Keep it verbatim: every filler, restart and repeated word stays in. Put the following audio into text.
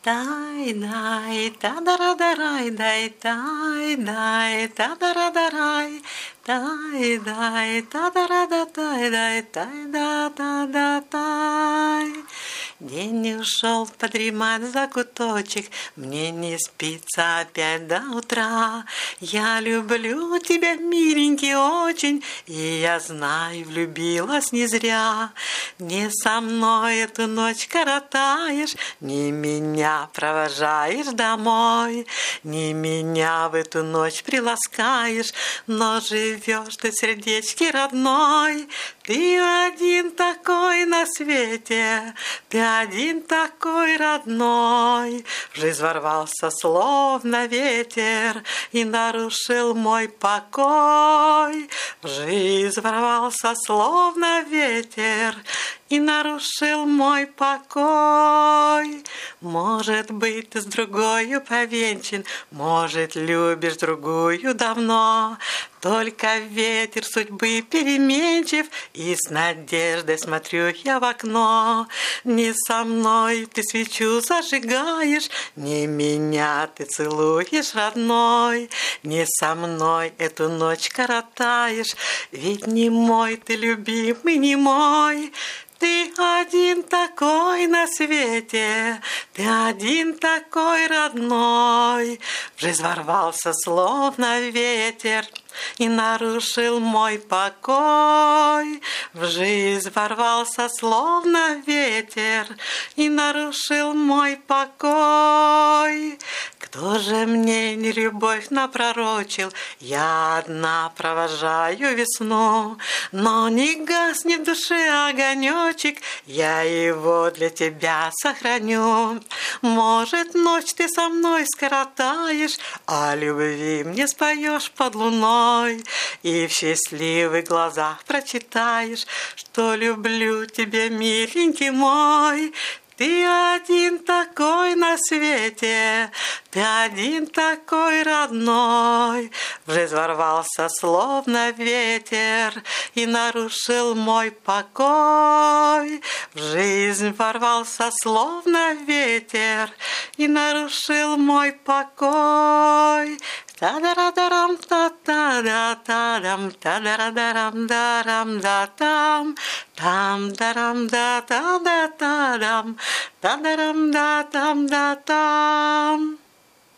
Тай-дай, та-да-ра-да-рай, дай, тай-дай, та-да-ра-да-рай, тай-дай, та-да-ра-да-тай, дай, тай-да-да-да-тай. День ушел подремать за куточек, мне не спится опять до утра. Я люблю тебя, миленький, очень, и я знаю, влюбилась не зря. Не со мной эту ночь коротаешь, не меня провожаешь домой, не меня в эту ночь приласкаешь, но живешь ты в сердечке родной. Ты один такой на свете, ты один такой родной. В жизнь ворвался словно ветер и нарушил мой покой. В жизнь ворвался словно ветер и нарушил мой покой. Может быть, ты с другою повенчан, может, любишь другую давно. Только ветер судьбы переменчив, и с надеждой смотрю я в окно. Не со мной ты свечу зажигаешь, не меня ты целуешь, родной. Не со мной эту ночь коротаешь, ведь не мой ты любимый, не мой. Ты один такой на свете, ты один такой родной. В жизнь ворвался словно ветер и нарушил мой покой. В жизнь ворвался словно ветер и нарушил мой покой. Кто же мне не любовь напророчил? Я одна провожаю весну, но не гаснет в душе огонечек, я его для тебя сохраню. Может, ночь ты со мной скоротаешь, а любви мне споешь под луной, и в счастливых глазах прочитаешь, что люблю тебя, миленький мой. Ты один такой на свете, ты один такой родной. В жизнь ворвался словно ветер и нарушил мой покой. В жизнь ворвался словно ветер и нарушил мой покой. Та-да-ра-да-рам, та-та-да-та-дам, та-да-ра-да-рам-да-рам-да-там, там-да-рам-да-та-да-та-дам, та-да-рам-да-там-да-там.